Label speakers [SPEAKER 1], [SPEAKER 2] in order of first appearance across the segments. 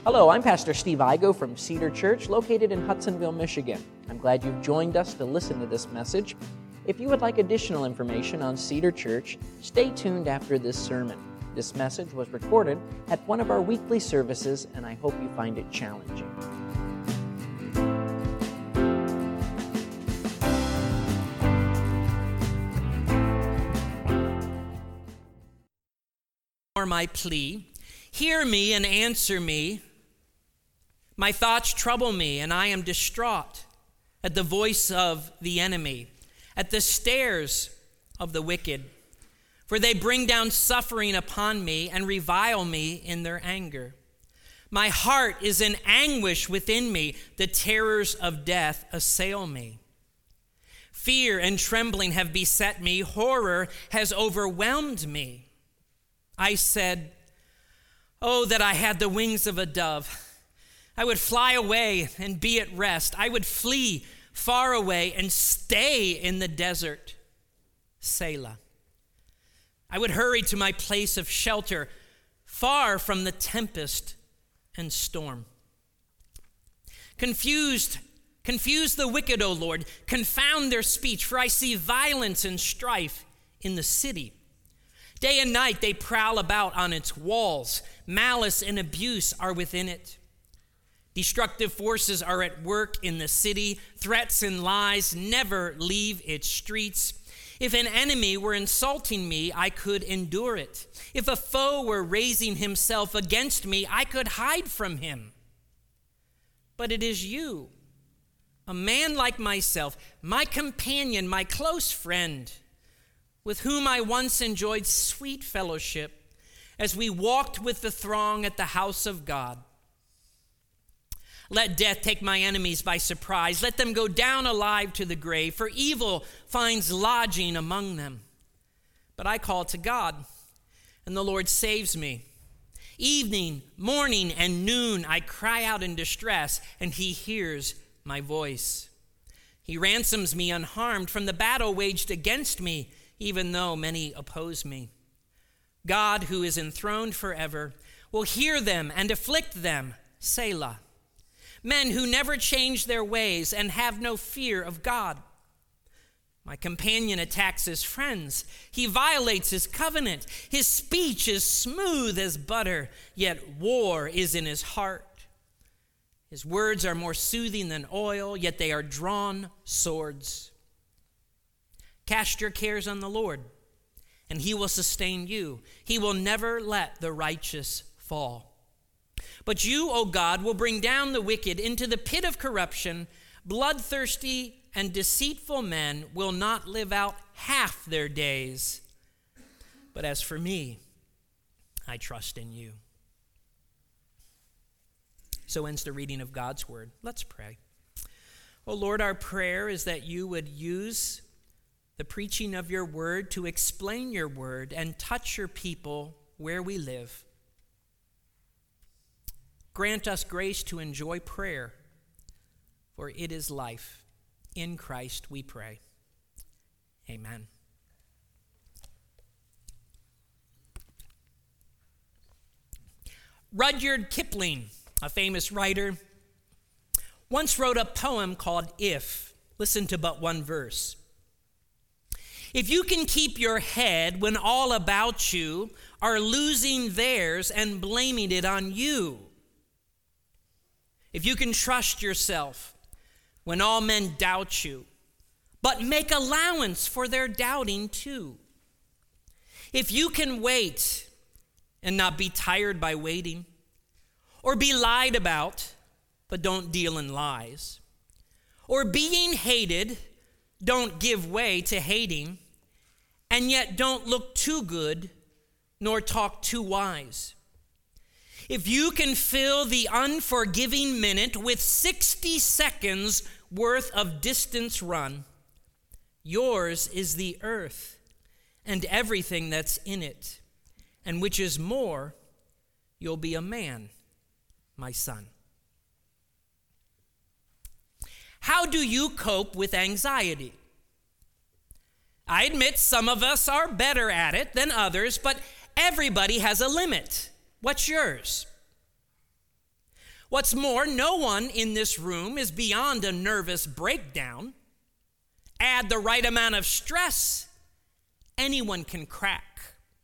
[SPEAKER 1] Hello, I'm Pastor Steve Igo from Cedar Church, located in Hudsonville, Michigan. I'm glad you've joined us to listen to this message. If you would like additional information on Cedar Church, stay tuned after this sermon. This message was recorded at one of our weekly services, and I hope you find it challenging.
[SPEAKER 2] My plea, hear me and answer me. My thoughts trouble me, and I am distraught at the voice of the enemy, at the stares of the wicked. For they bring down suffering upon me and revile me in their anger. My heart is in anguish within me. The terrors of death assail me. Fear and trembling have beset me. Horror has overwhelmed me. I said, oh, that I had the wings of a dove. I would fly away and be at rest. I would flee far away and stay in the desert. Selah. I would hurry to my place of shelter, far from the tempest and storm. Confuse the wicked, O Lord. Confound their speech, for I see violence and strife in the city. Day and night they prowl about on its walls. Malice and abuse are within it. Destructive forces are at work in the city. Threats and lies never leave its streets. If an enemy were insulting me, I could endure it. If a foe were raising himself against me, I could hide from him. But it is you, a man like myself, my companion, my close friend, with whom I once enjoyed sweet fellowship as we walked with the throng at the house of God. Let death take my enemies by surprise. Let them go down alive to the grave, for evil finds lodging among them. But I call to God, and the Lord saves me. Evening, morning, and noon I cry out in distress, and he hears my voice. He ransoms me unharmed from the battle waged against me, even though many oppose me. God, who is enthroned forever, will hear them and afflict them. Selah. Men who never change their ways and have no fear of God. My companion attacks his friends. He violates his covenant. His speech is smooth as butter, yet war is in his heart. His words are more soothing than oil, yet they are drawn swords. Cast your cares on the Lord, and he will sustain you. He will never let the righteous fall. But you, O God, will bring down the wicked into the pit of corruption. Bloodthirsty and deceitful men will not live out half their days. But as for me, I trust in you. So ends the reading of God's word. Let's pray. O Lord, our prayer is that you would use the preaching of your word to explain your word and touch your people where we live. Grant us grace to enjoy prayer, for it is life. In Christ we pray. Amen. Rudyard Kipling, a famous writer, once wrote a poem called If. Listen to but one verse. If you can keep your head when all about you are losing theirs and blaming it on you, if you can trust yourself when all men doubt you, but make allowance for their doubting too, if you can wait and not be tired by waiting, or be lied about, but don't deal in lies, or being hated, don't give way to hating, and yet don't look too good, nor talk too wise. If you can fill the unforgiving minute with 60 seconds worth of distance run, yours is the earth and everything that's in it, and which is more, you'll be a man, my son. How do you cope with anxiety? I admit some of us are better at it than others, but everybody has a limit. What's yours? What's more, no one in this room is beyond a nervous breakdown. Add the right amount of stress, anyone can crack.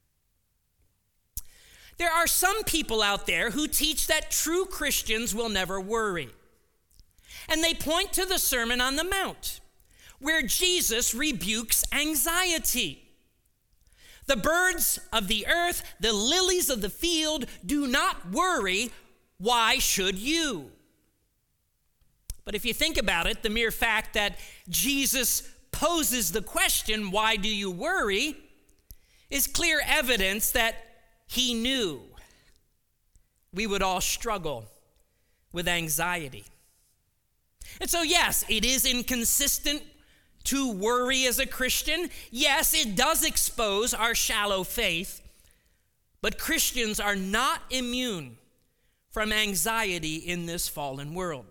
[SPEAKER 2] There are some people out there who teach that true Christians will never worry. And they point to the Sermon on the Mount, where Jesus rebukes anxiety. The birds of the earth, the lilies of the field, do not worry. Why should you? But if you think about it, the mere fact that Jesus poses the question, why do you worry, is clear evidence that he knew we would all struggle with anxiety. And so, yes, it is inconsistent to worry as a Christian. Yes, it does expose our shallow faith, but Christians are not immune from anxiety in this fallen world.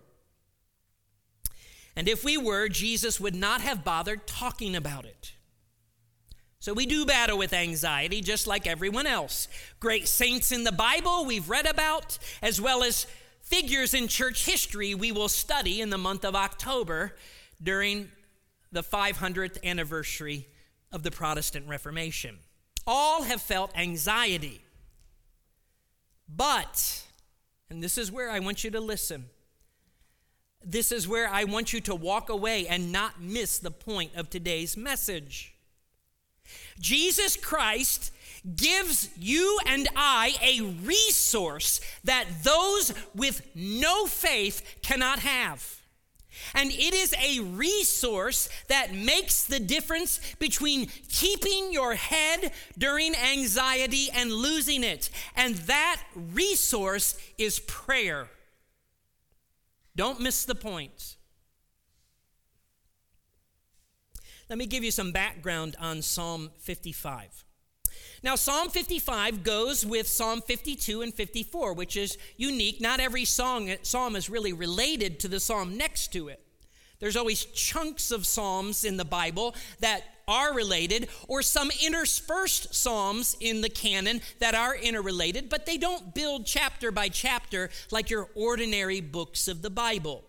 [SPEAKER 2] And if we were, Jesus would not have bothered talking about it. So we do battle with anxiety just like everyone else. Great saints in the Bible we've read about, as well as figures in church history we will study in the month of October during the 500th anniversary of the Protestant Reformation. All have felt anxiety. But, and this is where I want you to listen, this is where I want you to walk away and not miss the point of today's message. Jesus Christ gives you and I a resource that those with no faith cannot have. And it is a resource that makes the difference between keeping your head during anxiety and losing it. And that resource is prayer. Don't miss the point. Let me give you some background on Psalm 55. Now, Psalm 55 goes with Psalm 52 and 54, which is unique. Not every psalm is really related to the psalm next to it. There's always chunks of psalms in the Bible that are related, or some interspersed psalms in the canon that are interrelated, but they don't build chapter by chapter like your ordinary books of the Bible.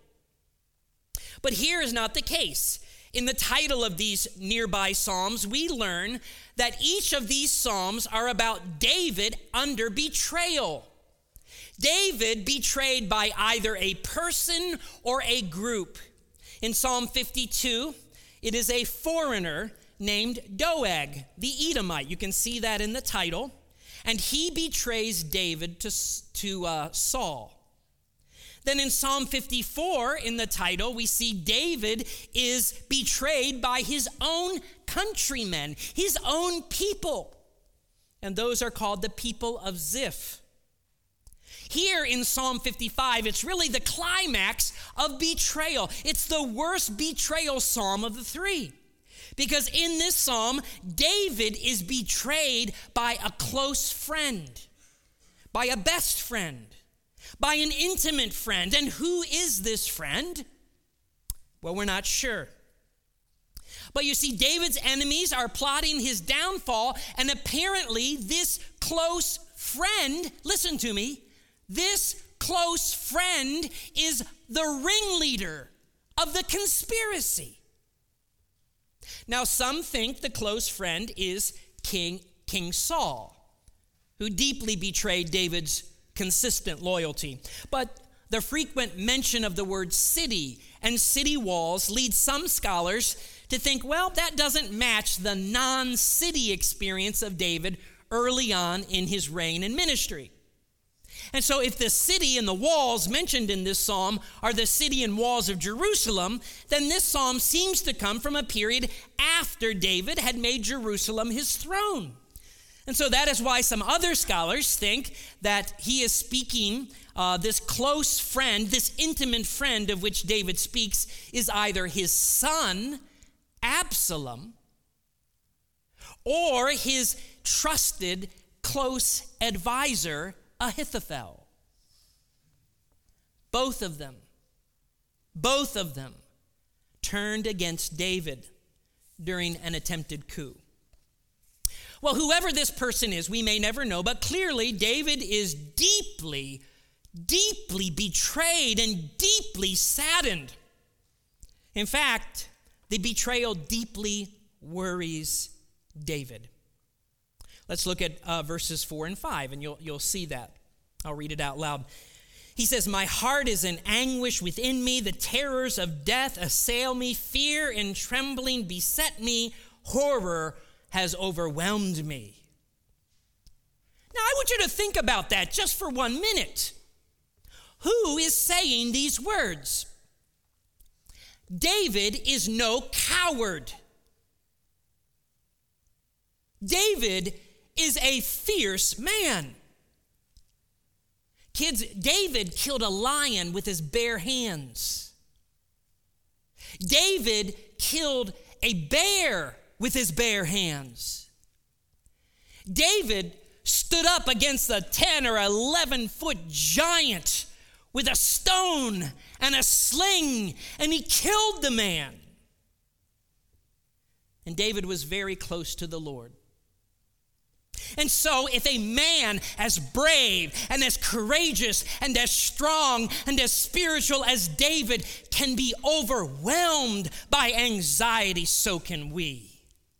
[SPEAKER 2] But here is not the case. In the title of these nearby psalms, we learn that each of these psalms are about David under betrayal. David betrayed by either a person or a group. In Psalm 52, it is a foreigner named Doeg, the Edomite. You can see that in the title. And he betrays David to Saul. Then in Psalm 54, in the title, we see David is betrayed by his own countrymen, his own people. And those are called the people of Ziph. Here in Psalm 55, it's really the climax of betrayal. It's the worst betrayal psalm of the three. Because in this psalm, David is betrayed by a close friend, by a best friend, by an intimate friend. And who is this friend? Well, we're not sure. But you see, David's enemies are plotting his downfall, and apparently this close friend, listen to me, this close friend is the ringleader of the conspiracy. Now, some think the close friend is King Saul, who deeply betrayed David's consistent loyalty. But the frequent mention of the word city and city walls leads some scholars to think, well, that doesn't match the non-city experience of David early on in his reign and ministry. And so if the city and the walls mentioned in this psalm are the city and walls of Jerusalem, then this psalm seems to come from a period after David had made Jerusalem his throne. And so that is why some other scholars think that he is speaking, this close friend, this intimate friend of which David speaks, is either his son, Absalom, or his trusted, close advisor, Ahithophel. Both of them turned against David during an attempted coup. Well, whoever this person is, we may never know, but clearly David is deeply deeply betrayed and deeply saddened. In fact, the betrayal deeply worries David. Let's look at verses 4 and 5, and you'll see that. I'll read it out loud. He says, "My heart is in anguish within me. The terrors of death assail me. Fear and trembling beset me. Horror has overwhelmed me." Now, I want you to think about that just for 1 minute. Who is saying these words? David is no coward. David is a fierce man. Kids, David killed a lion with his bare hands. David killed a bear with his bare hands. David stood up against a 10 or 11-foot giant with a stone and a sling, and he killed the man. And David was very close to the Lord. And so if a man as brave and as courageous and as strong and as spiritual as David can be overwhelmed by anxiety, so can we.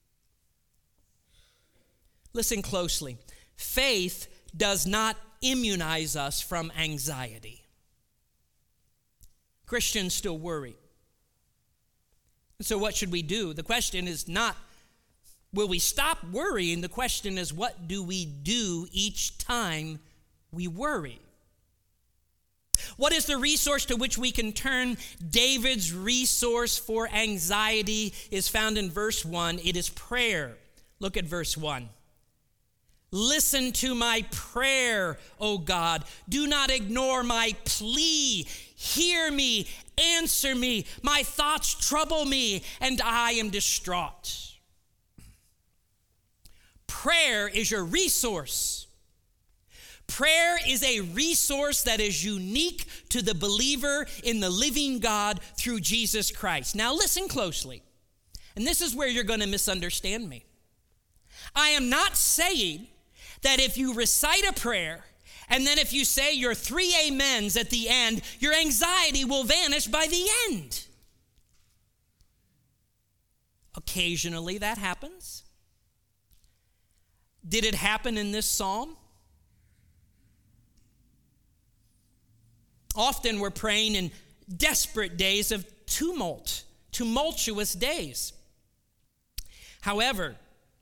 [SPEAKER 2] Listen closely. Faith does not immunize us from anxiety. Christians still worry. And so what should we do? The question is not, will we stop worrying? The question is, what do we do each time we worry? What is the resource to which we can turn? David's resource for anxiety is found in verse 1. It is prayer. Look at verse 1. "Listen to my prayer, O God. Do not ignore my plea. Hear me, answer me. My thoughts trouble me, and I am distraught." Prayer is your resource. Prayer is a resource that is unique to the believer in the living God through Jesus Christ. Now listen closely, and this is where you're going to misunderstand me. I am not saying that if you recite a prayer and then if you say your 3 amens at the end, your anxiety will vanish by the end. Occasionally that happens. Did it happen in this psalm? Often we're praying in desperate days of tumultuous days. However,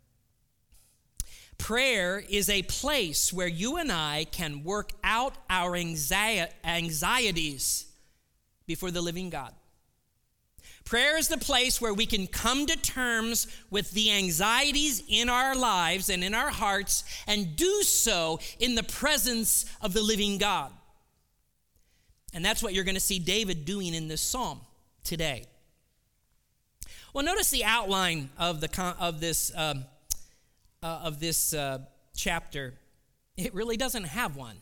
[SPEAKER 2] prayer is a place where you and I can work out our anxieties before the living God. Prayer is the place where we can come to terms with the anxieties in our lives and in our hearts and do so in the presence of the living God. And that's what you're going to see David doing in this psalm today. Well, notice the outline of this chapter. It really doesn't have one.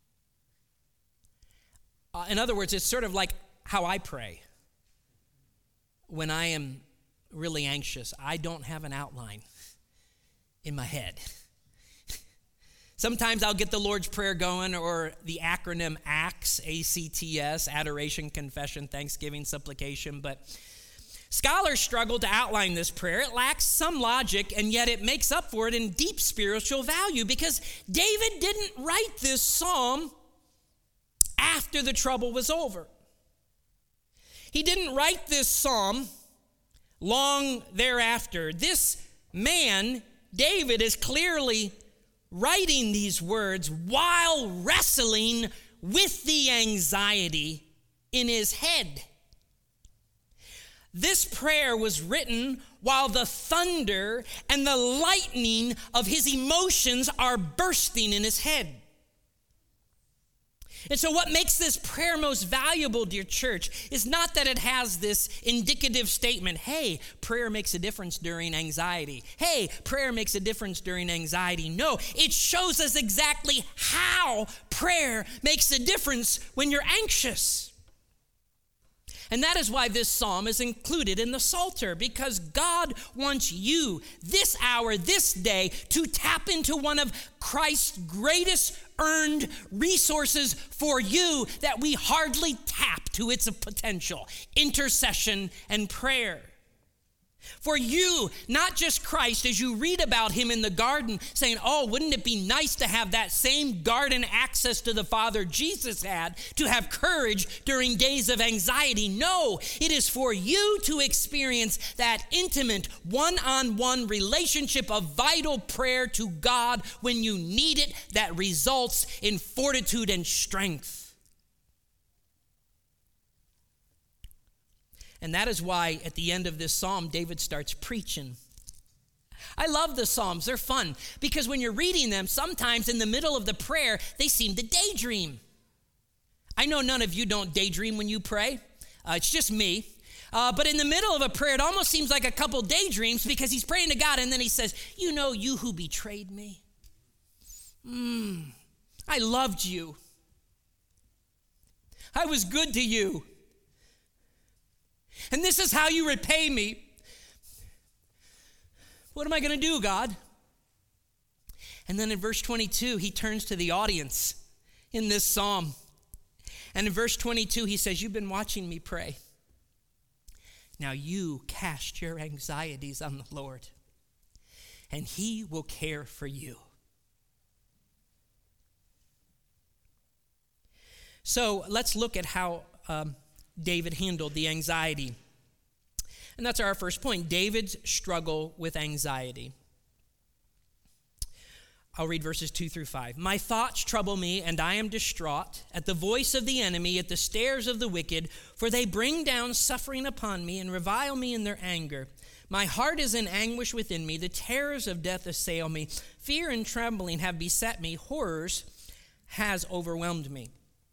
[SPEAKER 2] In other words, it's sort of like how I pray. When I am really anxious, I don't have an outline in my head. Sometimes I'll get the Lord's Prayer going, or the acronym ACTS, A-C-T-S, Adoration, Confession, Thanksgiving, Supplication. But scholars struggle to outline this prayer. It lacks some logic, and yet it makes up for it in deep spiritual value, because David didn't write this psalm after the trouble was over. He didn't write this psalm long thereafter. This man, David, is clearly writing these words while wrestling with the anxiety in his head. This prayer was written while the thunder and the lightning of his emotions are bursting in his head. And so what makes this prayer most valuable, dear church, is not that it has this indicative statement, hey, prayer makes a difference during anxiety. Hey, prayer makes a difference during anxiety. No, it shows us exactly how prayer makes a difference when you're anxious. And that is why this psalm is included in the Psalter, because God wants you this hour, this day, to tap into one of Christ's greatest earned resources for you that we hardly tap to its potential: intercession and prayer. For you, not just Christ, as you read about him in the garden, saying, oh, wouldn't it be nice to have that same garden access to the Father Jesus had, to have courage during days of anxiety? No, it is for you to experience that intimate, one-on-one relationship of vital prayer to God when you need it, that results in fortitude and strength. And that is why at the end of this psalm, David starts preaching. I love the Psalms. They're fun because when you're reading them, sometimes in the middle of the prayer, they seem to daydream. I know none of you don't daydream when you pray. It's just me. But in the middle of a prayer, it almost seems like a couple daydreams because he's praying to God and then he says, you know, you who betrayed me. I loved you. I was good to you. And this is how you repay me. What am I going to do, God? And then in verse 22, he turns to the audience in this psalm. And in verse 22, he says, you've been watching me pray. Now you cast your anxieties on the Lord, and he will care for you. So let's look at how David handled the anxiety. And that's our first point, David's struggle with anxiety. I'll read verses 2-5. My thoughts trouble me, and I am distraught at the voice of the enemy, at the stares of the wicked, for they bring down suffering upon me and revile me in their anger. My heart is in anguish within me. The terrors of death assail me. Fear and trembling have beset me. Horrors has overwhelmed me.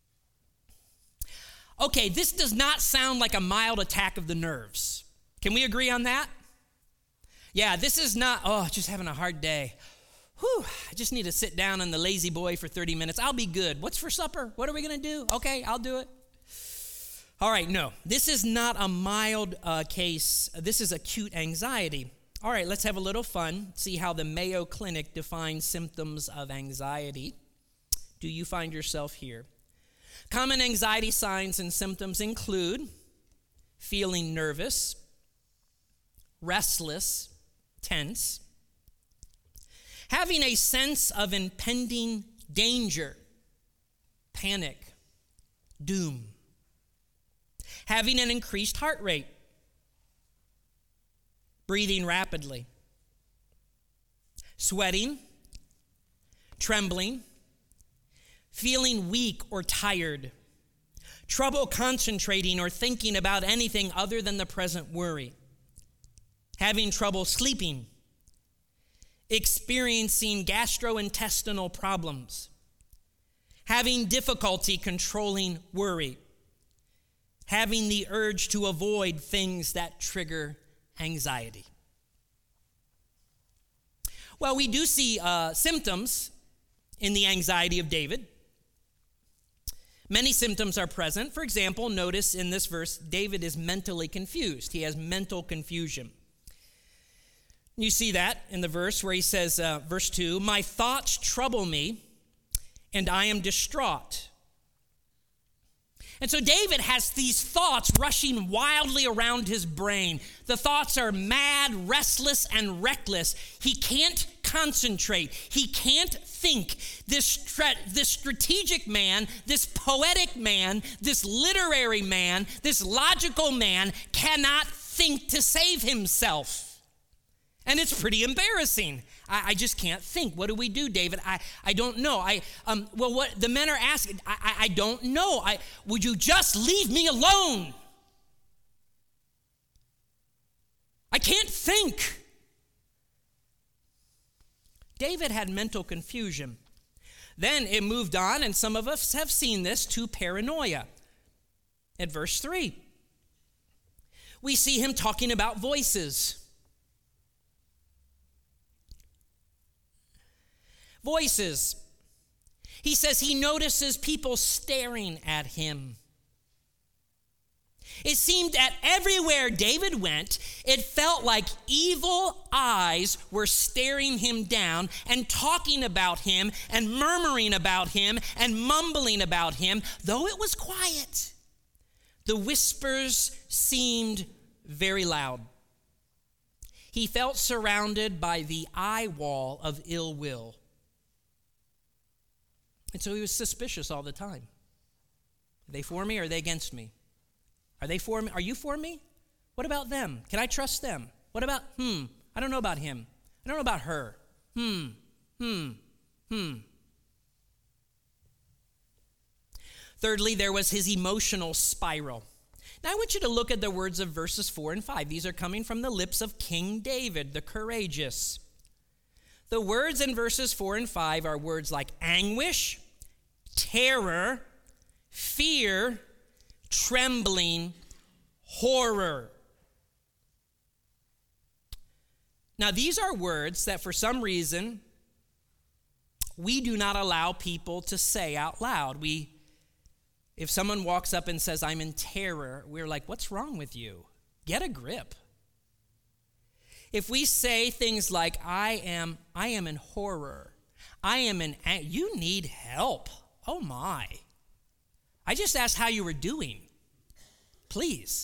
[SPEAKER 2] Okay, this does not sound like a mild attack of the nerves. Can we agree on that? Yeah, this is not, just having a hard day. Whew, I just need to sit down on the lazy boy for 30 minutes. I'll be good. What's for supper? What are we going to do? Okay, I'll do it. All right, no, this is not a mild case. This is acute anxiety. All right, let's have a little fun. See how the Mayo Clinic defines symptoms of anxiety. Do you find yourself here? Common anxiety signs and symptoms include feeling nervous, restless, tense, having a sense of impending danger, panic, doom, having an increased heart rate, breathing rapidly, sweating, trembling, feeling weak or tired, trouble concentrating or thinking about anything other than the present worry, having trouble sleeping, experiencing gastrointestinal problems, having difficulty controlling worry, having the urge to avoid things that trigger anxiety. Well, we do see symptoms in the anxiety of David. Many symptoms are present. For example, notice in this verse, David is mentally confused. He has mental confusion. You see that in the verse where he says, verse 2, my thoughts trouble me, and I am distraught. And so David has these thoughts rushing wildly around his brain. The thoughts are mad, restless, and reckless. He can't concentrate. He can't think. This strategic man, this poetic man, this literary man, this logical man cannot think to save himself. And it's pretty embarrassing. I just can't think. What do we do, David? I don't know. What the men are asking, I don't know. Would you just leave me alone? I can't think. David had mental confusion. Then it moved on, and some of us have seen this, to paranoia. At verse 3, we see him talking about voices. Voices. He says he notices people staring at him. It seemed that everywhere David went, it felt like evil eyes were staring him down and talking about him and murmuring about him and mumbling about him. Though it was quiet, the whispers seemed very loud. He felt surrounded by the eye wall of ill will. And so he was suspicious all the time. Are they for me or are they against me? Are they for me? Are you for me? What about them? Can I trust them? What about, I don't know about him. I don't know about her. Thirdly, there was his emotional spiral. Now I want you to look at the words of verses 4 and 5. These are coming from the lips of King David, the courageous. The words in verses 4 and 5 are words like anguish, terror, fear, trembling, horror. Now, these are words that for some reason we do not allow people to say out loud. If someone walks up and says, I'm in terror, we're like, what's wrong with you? Get a grip. If we say things like, I am in horror, you need help. Oh my. I just asked how you were doing. Please.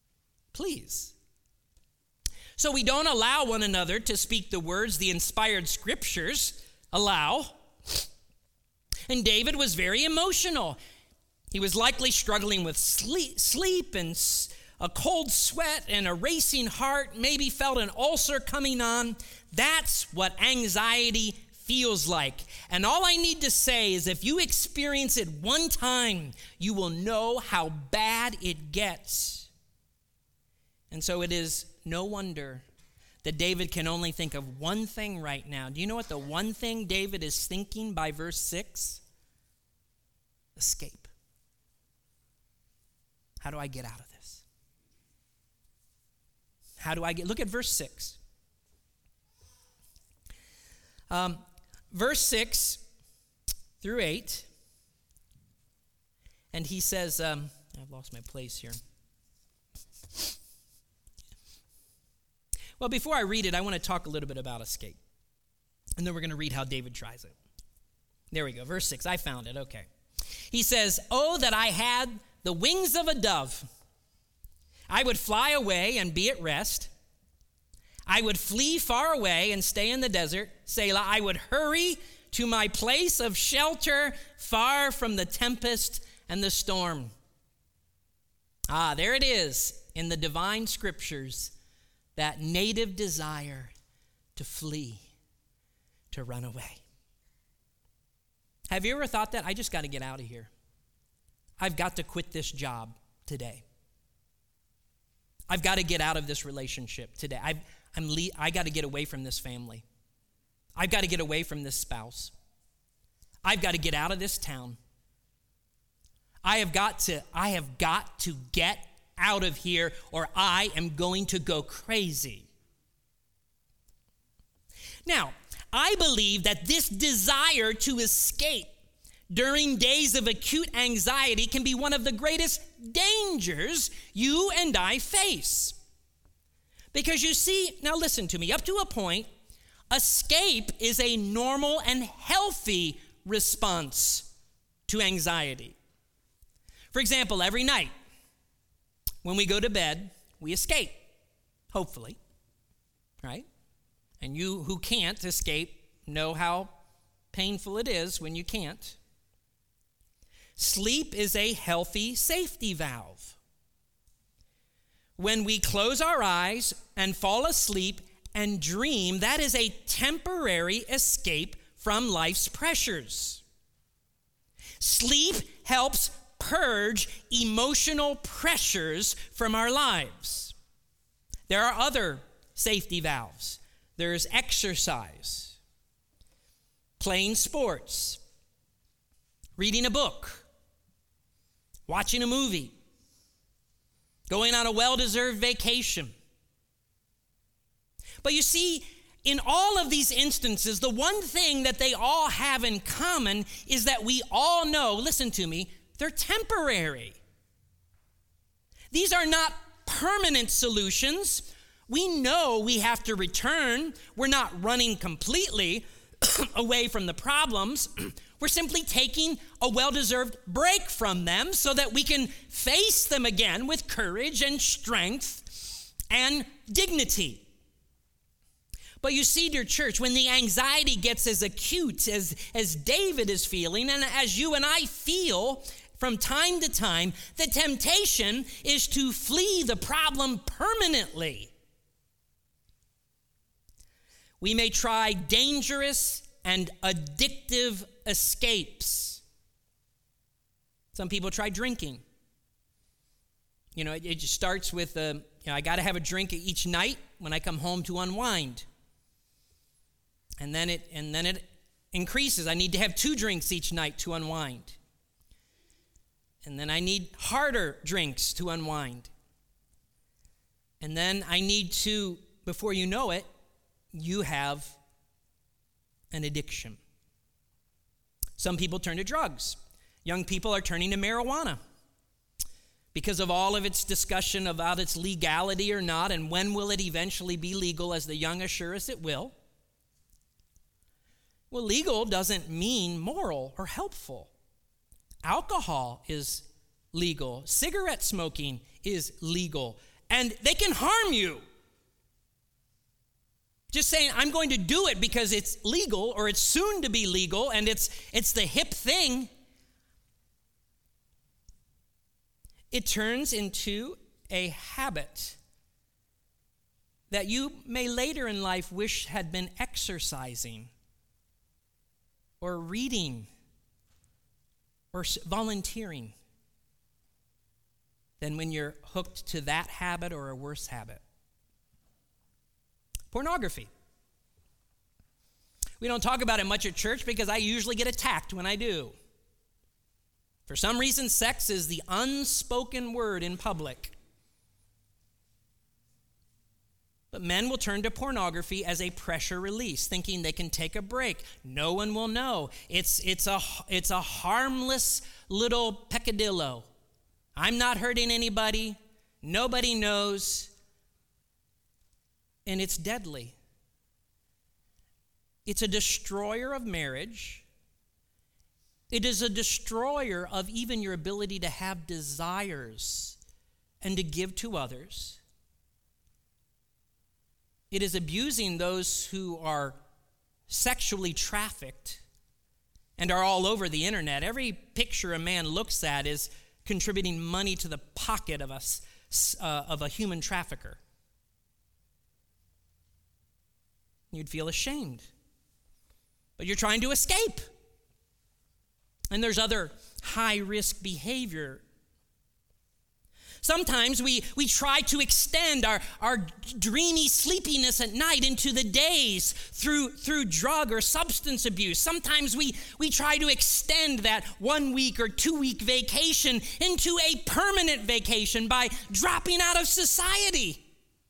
[SPEAKER 2] So we don't allow one another to speak the words the inspired scriptures allow. And David was very emotional. He was likely struggling with sleep and a cold sweat and a racing heart, maybe felt an ulcer coming on. That's what anxiety feels like. And all I need to say is if you experience it one time, you will know how bad it gets. And so it is no wonder that David can only think of one thing right now. Do you know what the one thing David is thinking by verse 6? Escape. How do I get out of this? Look at verse 6. Verse 6 through 8. And he says, I've lost my place here. Well, before I read it, I want to talk a little bit about escape. And then we're going to read how David tries it. There we go, verse 6. I found it, okay. He says, oh, that I had the wings of a dove. I would fly away and be at rest. I would flee far away and stay in the desert. Selah, I would hurry to my place of shelter, far from the tempest and the storm. There it is in the divine scriptures, that native desire to flee, to run away. Have you ever thought that? I just got to get out of here. I've got to quit this job today. I've got to get out of this relationship today. I got to get away from this family. I've got to get away from this spouse. I've got to get out of this town. I have got to get out of here or I am going to go crazy. Now, I believe that this desire to escape during days of acute anxiety can be one of the greatest dangers you and I face. Because you see, now listen to me, up to a point, escape is a normal and healthy response to anxiety. For example, every night when we go to bed, we escape, hopefully, right? And you who can't escape know how painful it is when you can't. Sleep is a healthy safety valve. When we close our eyes and fall asleep and dream, that is a temporary escape from life's pressures. Sleep helps purge emotional pressures from our lives. There are other safety valves. There's exercise, playing sports, reading a book, watching a movie, going on a well-deserved vacation. But you see, in all of these instances, the one thing that they all have in common is that we all know, listen to me, they're temporary. These are not permanent solutions. We know we have to return. We're not running completely away from the problems. We're simply taking a well-deserved break from them so that we can face them again with courage and strength and dignity. But you see, dear church, when the anxiety gets as acute as David is feeling, and as you and I feel from time to time, the temptation is to flee the problem permanently. We may try dangerous and addictive escapes. Some people try drinking. It just starts with, I got to have a drink each night when I come home to unwind. And then it increases. I need to have 2 drinks each night to unwind. And then I need harder drinks to unwind. And then I need to, before you know it, you have an addiction. Some people turn to drugs. Young people are turning to marijuana because of all of its discussion about its legality or not, and when will it eventually be legal, as the young assure us it will. Well, legal doesn't mean moral or helpful. Alcohol is legal. Cigarette smoking is legal. And they can harm you. Just saying, I'm going to do it because it's legal or it's soon to be legal and it's the hip thing. It turns into a habit that you may later in life wish had been exercising or reading or volunteering than when you're hooked to that habit or a worse habit. Pornography. We don't talk about it much at church because I usually get attacked when I do. For some reason, sex is the unspoken word in public. But men will turn to pornography as a pressure release, thinking they can take a break. No one will know. It's a harmless little peccadillo. I'm not hurting anybody. Nobody knows. And it's deadly. It's a destroyer of marriage. It is a destroyer of even your ability to have desires and to give to others. It is abusing those who are sexually trafficked and are all over the internet. Every picture a man looks at is contributing money to the pocket of a human trafficker. You'd feel ashamed. But you're trying to escape. And there's other high-risk behavior. Sometimes we try to extend our dreamy sleepiness at night into the days through drug or substance abuse. Sometimes we try to extend that 1 week or 2 week vacation into a permanent vacation by dropping out of society.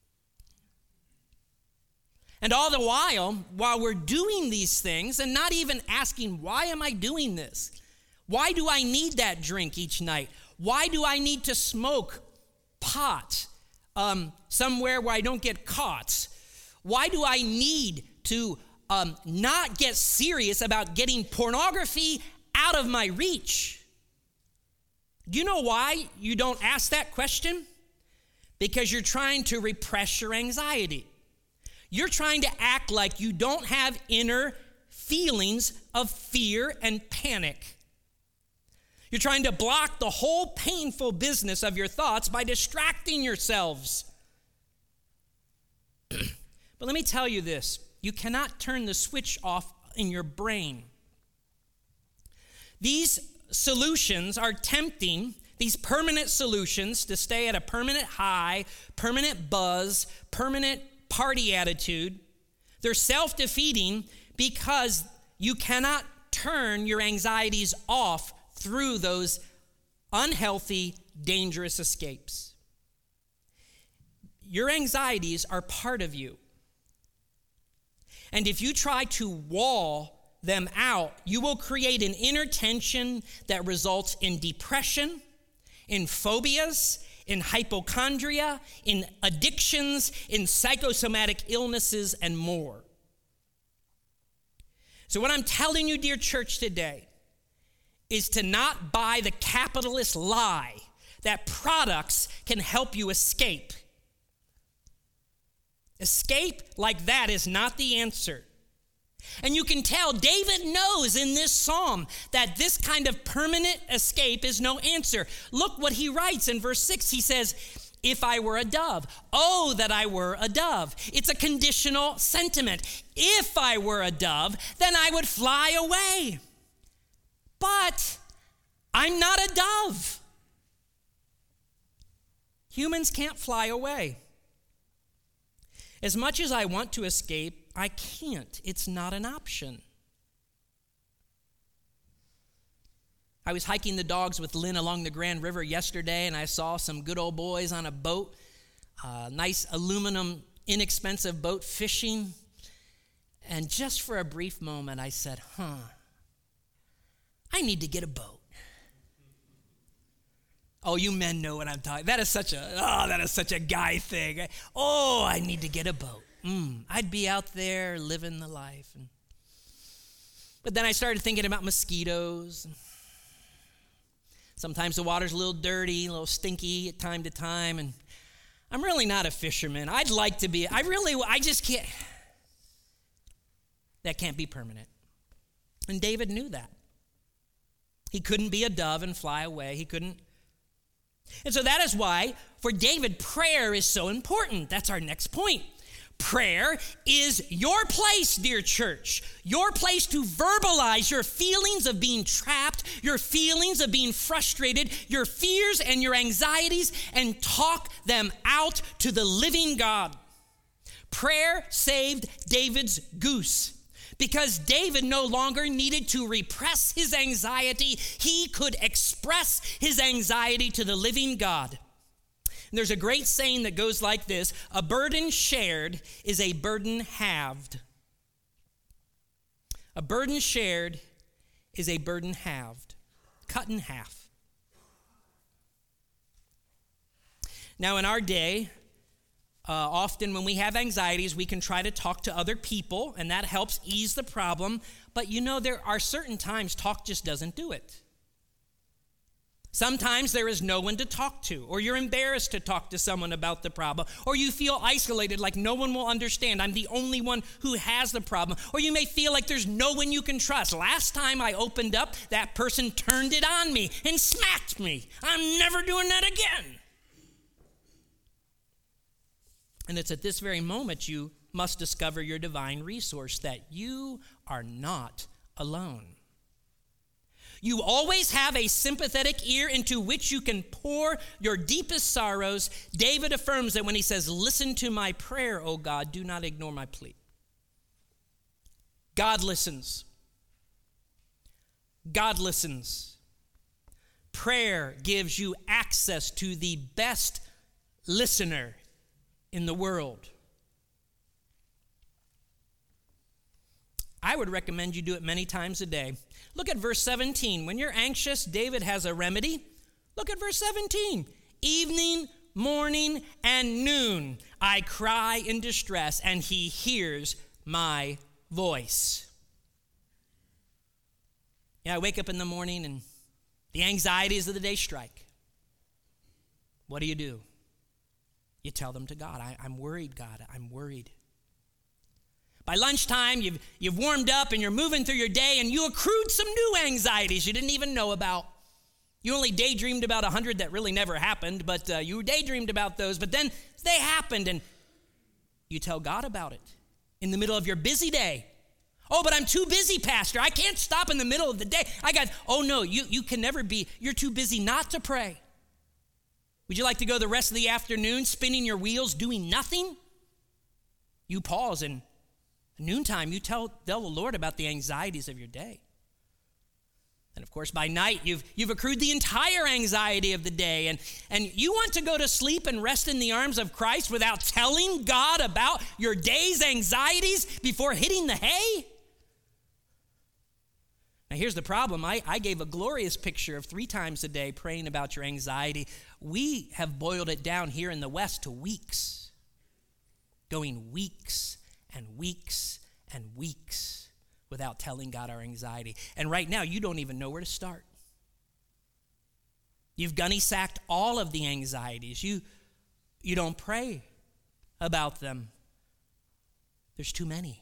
[SPEAKER 2] And all the while we're doing these things and not even asking, why am I doing this? Why do I need that drink each night? Why do I need to smoke pot somewhere where I don't get caught? Why do I need to not get serious about getting pornography out of my reach? Do you know why you don't ask that question? Because you're trying to repress your anxiety. You're trying to act like you don't have inner feelings of fear and panic. You're trying to block the whole painful business of your thoughts by distracting yourselves. But let me tell you this. You cannot turn the switch off in your brain. These solutions are tempting, these permanent solutions to stay at a permanent high, permanent buzz, permanent party attitude. They're self-defeating because you cannot turn your anxieties off through those unhealthy, dangerous escapes. Your anxieties are part of you. And if you try to wall them out, you will create an inner tension that results in depression, in phobias, in hypochondria, in addictions, in psychosomatic illnesses, and more. So what I'm telling you, dear church, today is to not buy the capitalist lie that products can help you escape. Escape like that is not the answer. And you can tell David knows in this psalm that this kind of permanent escape is no answer. Look what he writes in verse 6. He says, if I were a dove, oh, that I were a dove. It's a conditional sentiment. If I were a dove, then I would fly away. But I'm not a dove. Humans can't fly away. As much as I want to escape, I can't. It's not an option. I was hiking the dogs with Lynn along the Grand River yesterday, and I saw some good old boys on a boat, nice aluminum, inexpensive boat fishing. And just for a brief moment, I said, I need to get a boat. Oh, you men know what I'm talking. That is such a guy thing. Oh, I need to get a boat. I'd be out there living the life. But then I started thinking about mosquitoes. Sometimes the water's a little dirty, a little stinky at time to time, and I'm really not a fisherman. I'd like to be. I just can't. That can't be permanent. And David knew that. He couldn't be a dove and fly away. He couldn't. And so that is why, for David, prayer is so important. That's our next point. Prayer is your place, dear church, your place to verbalize your feelings of being trapped, your feelings of being frustrated, your fears and your anxieties, and talk them out to the living God. Prayer saved David's goose. Because David no longer needed to repress his anxiety, he could express his anxiety to the living God. And there's a great saying that goes like this: a burden shared is a burden halved. A burden shared is a burden halved, cut in half. Now in our day, often when we have anxieties, we can try to talk to other people, and that helps ease the problem. But there are certain times talk just doesn't do it. Sometimes there is no one to talk to, or you're embarrassed to talk to someone about the problem, or you feel isolated, like no one will understand. I'm the only one who has the problem. Or you may feel like there's no one you can trust. Last time I opened up, that person turned it on me and smacked me. I'm never doing that again. And it's at this very moment you must discover your divine resource, that you are not alone. You always have a sympathetic ear into which you can pour your deepest sorrows. David affirms that when he says, listen to my prayer, O God, do not ignore my plea. God listens. God listens. Prayer gives you access to the best listener in the world. I would recommend you do it many times a day. Look at verse 17. When you're anxious, David has a remedy. Look at verse 17. Evening, morning, and noon, I cry in distress, and he hears my voice. I wake up in the morning, and the anxieties of the day strike. What do? You tell them to God. I'm worried, God. I'm worried. By lunchtime, you've warmed up and you're moving through your day, and you accrued some new anxieties you didn't even know about. You only daydreamed about 100 that really never happened, but you daydreamed about those. But then they happened, and you tell God about it in the middle of your busy day. Oh, but I'm too busy, Pastor. I can't stop in the middle of the day. No, you can never be. You're too busy not to pray. Would you like to go the rest of the afternoon spinning your wheels, doing nothing? You pause, and noontime, you tell the Lord about the anxieties of your day. And of course, by night, you've accrued the entire anxiety of the day, and you want to go to sleep and rest in the arms of Christ without telling God about your day's anxieties before hitting the hay? Now, Now, here's the problem. I gave a glorious picture of 3 times a day praying about your anxiety. We have boiled it down here in the West to weeks, going weeks and weeks and weeks without telling God our anxiety. And right now, you don't even know where to start. You've gunny-sacked all of the anxieties. You don't pray about them. There's too many.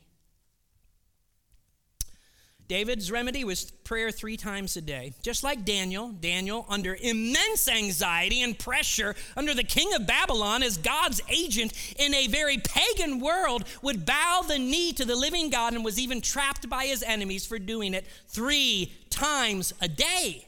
[SPEAKER 2] David's remedy was prayer 3 times a day. Just like Daniel, under immense anxiety and pressure under the king of Babylon as God's agent in a very pagan world, would bow the knee to the living God and was even trapped by his enemies for doing it 3 times a day.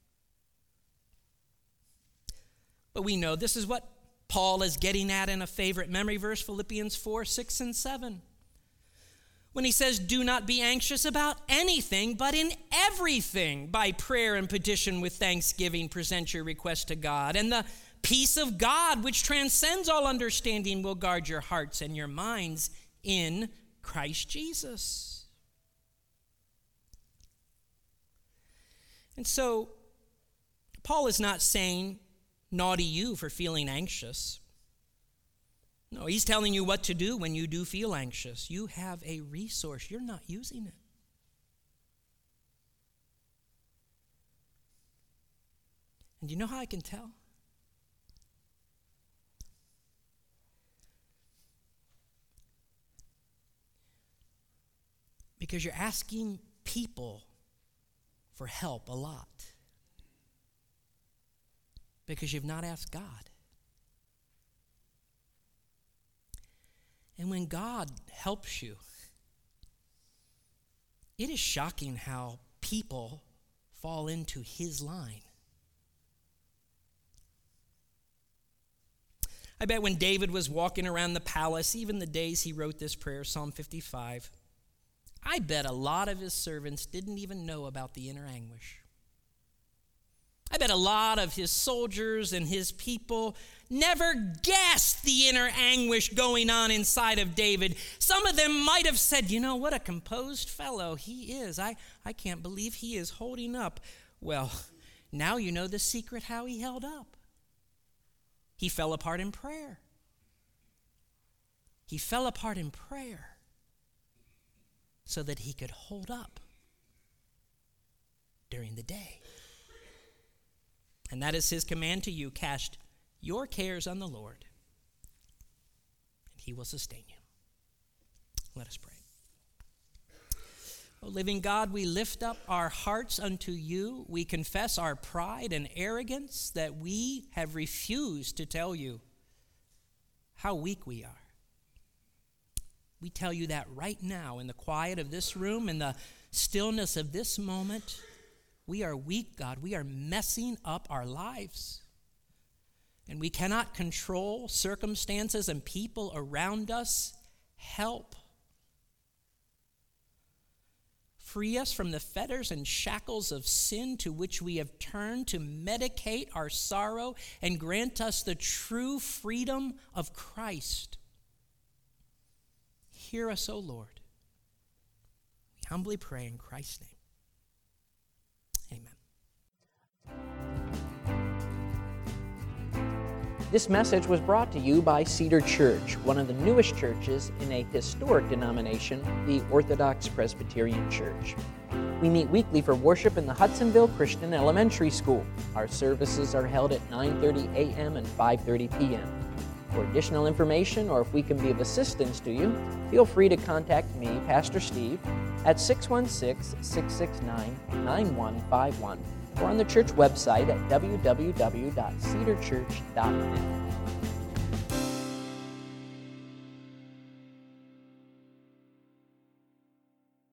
[SPEAKER 2] But we know this is what Paul is getting at in a favorite memory verse, Philippians 4, 6, and 7. When he says, do not be anxious about anything, but in everything, by prayer and petition with thanksgiving, present your request to God. And the peace of God, which transcends all understanding, will guard your hearts and your minds in Christ Jesus. And so, Paul is not saying, naughty you for feeling anxious. No, he's telling you what to do when you do feel anxious. You have a resource. You're not using it. And you know how I can tell? Because you're asking people for help a lot. Because you've not asked God. And when God helps you, it is shocking how people fall into his line. I bet when David was walking around the palace, even the days he wrote this prayer, Psalm 55, I bet a lot of his servants didn't even know about the inner anguish. I bet a lot of his soldiers and his people never guessed the inner anguish going on inside of David. Some of them might have said, you know, what a composed fellow he is. I can't believe he is holding up. Well, now you know the secret how he held up. He fell apart in prayer. He fell apart in prayer so that he could hold up during the day. And that is his command to you. Cast your cares on the Lord, and he will sustain you. Let us pray. O living God, we lift up our hearts unto you. We confess our pride and arrogance that we have refused to tell you how weak we are. We tell you that right now in the quiet of this room, in the stillness of this moment. We are weak, God. We are messing up our lives. And we cannot control circumstances and people around us. Help. Free us from the fetters and shackles of sin to which we have turned to medicate our sorrow, and grant us the true freedom of Christ. Hear us, O Lord. We humbly pray in Christ's name.
[SPEAKER 1] This message was brought to you by Cedar Church, one of the newest churches in a historic denomination, the Orthodox Presbyterian Church. We meet weekly for worship in the Hudsonville Christian Elementary School. Our services are held at 9:30 a.m. and 5:30 p.m. For additional information, or if we can be of assistance to you, feel free to contact me, Pastor Steve, at 616-669-9151, or on the church website at www.cedarchurch.net.